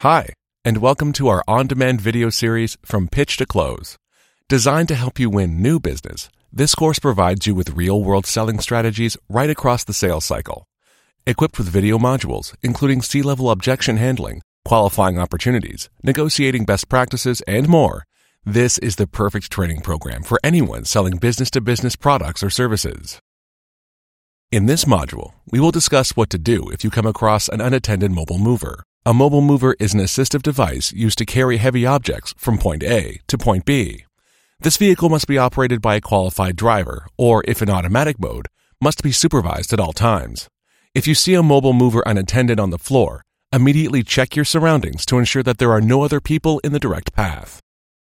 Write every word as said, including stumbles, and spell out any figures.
Hi, and welcome to our on-demand video series From Pitch to Close. Designed to help you win new business, this course provides you with real-world selling strategies right across the sales cycle. Equipped with video modules, including C-level objection handling, qualifying opportunities, negotiating best practices, and more, this is the perfect training program for anyone selling business-to-business products or services. In this module, we will discuss what to do if you come across an unattended mobile mover. A mobile mover is an assistive device used to carry heavy objects from point A to point B. This vehicle must be operated by a qualified driver, or if in automatic mode, must be supervised at all times. If you see a mobile mover unattended on the floor, immediately check your surroundings to ensure that there are no other people in the direct path.